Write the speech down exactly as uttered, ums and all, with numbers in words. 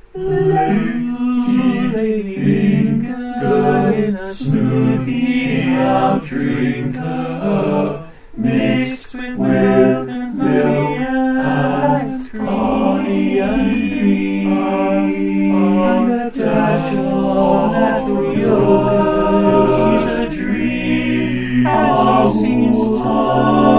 Lady finger in a smoothie, I'll drink her, mixed with milk and honey and ice cream, and a dash of natural yogurt. She's a dream, and she seems to